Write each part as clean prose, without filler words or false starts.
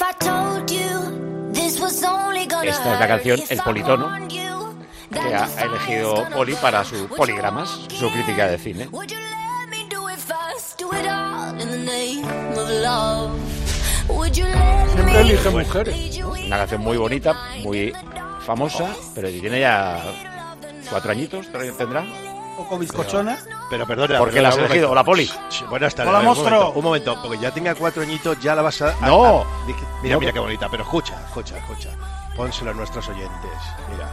Esta es la canción El Politono que ha elegido Poli para sus poligramas, su crítica de cine. Siempre elige mujeres. Una canción muy bonita, muy famosa, pero tiene ya 4 añitos, tendrá. Un poco bizcochona. Pero perdona. ¿Por qué la has elegido? Hola, Poli. Buenas tardes. Hola, monstruo. Un momento, porque ya tenga 4 añitos, ya la vas a... No. Mira, mira qué bonita, pero escucha. Pónselo a nuestros oyentes, mira.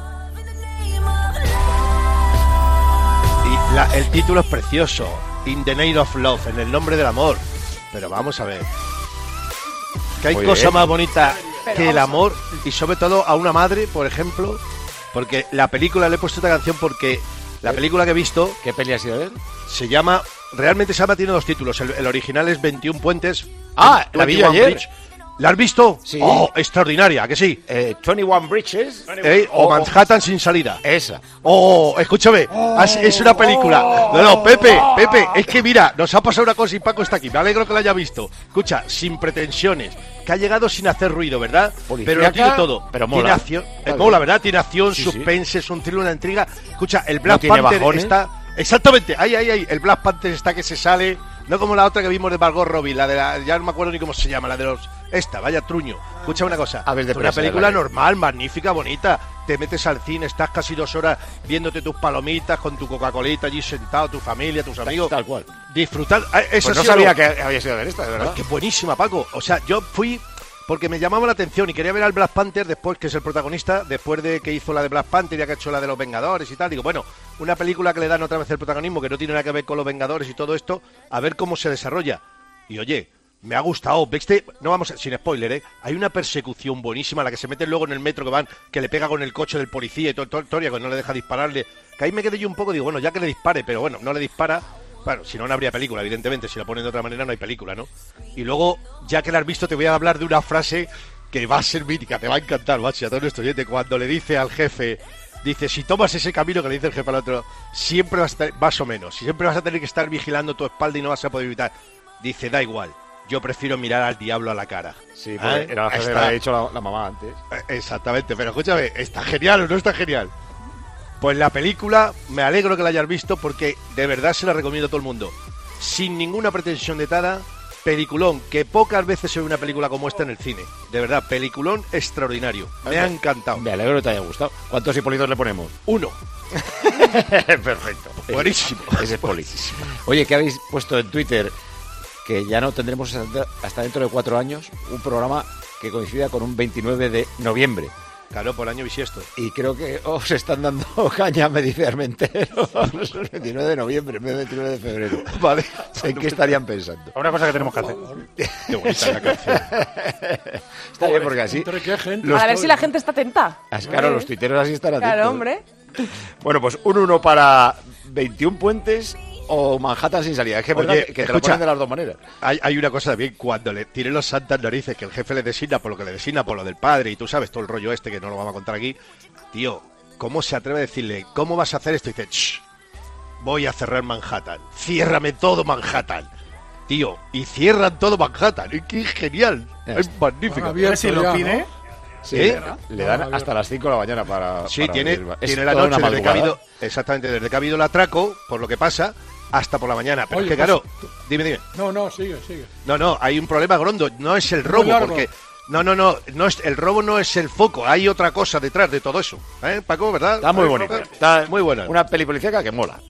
Y el título es precioso, In the Name of Love, en el nombre del amor. Pero vamos a ver, que hay cosa más bonita que el amor, y sobre todo a una madre, por ejemplo, porque la película, le he puesto esta canción porque la película que he visto... ¿Qué peli ha sido él? Realmente se llama, tiene 2 títulos, el original es 21 puentes. La vi yo ayer. Bridge. ¿La has visto? Sí. ¡Oh, extraordinaria! ¿A que sí? 21 Bridges. O Manhattan sin salida. Esa. ¡Oh, escúchame! Es una película. No, Pepe, es que mira, nos ha pasado una cosa y Paco está aquí. Me alegro que la haya visto. Escucha, sin pretensiones, que ha llegado sin hacer ruido, ¿verdad? Policíaca, pero lo tiene todo. Pero mola. Tiene acción, Vale. mola, ¿verdad? Tiene acción, Sí, suspense, es un thriller, una intriga. Escucha, el Black tiene Panther bajones. está... Exactamente, ahí, el Black Panther está que se sale, no como la otra que vimos de Margot Robbie, ya no me acuerdo ni cómo se llama, la de los... vaya truño. Escucha una cosa, Aves de una presa, película ¿verdad? normal, magnífica, bonita, te metes al cine, estás casi 2 horas viéndote tus palomitas con tu Coca-Colita allí sentado, tu familia, tus amigos. Tal cual. Disfrutar. Pues no sabía que había sido de esta, de verdad. Qué buenísima, Paco. O sea, yo fui... porque me llamaba la atención y quería ver al Black Panther después, que es el protagonista, después de que hizo la de Black Panther, ya que ha hecho la de los Vengadores y tal. Digo, bueno, una película que le dan otra vez el protagonismo, que no tiene nada que ver con los Vengadores y todo esto, a ver cómo se desarrolla. Y oye, me ha gustado. ¿Viste? No vamos sin spoiler, ¿eh? Hay una persecución buenísima, la que se meten luego en el metro, que le pega con el coche del policía y toda historia, que no le deja dispararle. Que ahí me quedé yo un poco, digo, bueno, ya que le dispare, pero bueno, no le dispara. Bueno, si no, no habría película, evidentemente. Si la ponen de otra manera, no hay película, ¿no? Y luego, ya que la has visto, te voy a hablar de una frase que va a ser mítica, te va a encantar, macho, a todo nuestro oyente, cuando le dice al jefe, dice, si tomas ese camino que le dice el jefe al otro, siempre vas a tener, más o menos, siempre vas a tener que estar vigilando tu espalda y no vas a poder evitar. Dice, da igual, yo prefiero mirar al diablo a la cara. Sí, porque era la frase que había dicho la mamá antes. Exactamente, pero escúchame, ¿está genial o no está genial? Pues la película, me alegro que la hayas visto porque de verdad se la recomiendo a todo el mundo. Sin ninguna pretensión de nada, peliculón, que pocas veces se ve una película como esta en el cine. De verdad, peliculón extraordinario. Me ha encantado. Me alegro que te haya gustado. ¿Cuántos hipolitos le ponemos? 1. Perfecto. Buenísimo. Ese es Poli. Oye, ¿qué habéis puesto en Twitter? Que ya no tendremos hasta dentro de 4 años un programa que coincida con un 29 de noviembre. Claro, por año bisiesto. Y creo que os están dando caña, me dice Armentero. El 29 de noviembre en vez del 29 de febrero. Vale. ¿En qué estarían pensando? Una cosa que tenemos que hacer. Qué bonita la canción. Está bien, porque así... ¿Entre qué gente? Para ver si la gente está atenta. Claro, los tuiteros así están atentos. Claro, hombre. Bueno, pues un 1 para 21 puentes o Manhattan sin salida. Es que, es verdad que te lo ponen de las dos maneras. Hay una cosa también, cuando le tienen los santas narices, que el jefe le designa por lo que le designa, por lo del padre, y tú sabes todo el rollo este que no lo vamos a contar aquí. Tío, ¿cómo se atreve a decirle, ¿cómo vas a hacer esto? Y dice, shh, voy a cerrar Manhattan, ciérrame todo Manhattan. Tío, y cierran todo Manhattan. Y qué genial, es magnífico. A ver si lo tiene. Sí, le dan hasta las 5 de la mañana para... Sí, para tiene la toda noche una desde que ha habido, madrugada. exactamente, desde que ha habido el atraco, por lo que pasa, hasta por la mañana. Pero Oye, es que pues, claro, dime. No, sigue. No, hay un problema grondo, no es el robo, largo. porque... No es, el robo no es el foco, hay otra cosa detrás de todo eso. Paco, ¿verdad? Está muy bonita. Está muy buena. Una peli policíaca que mola.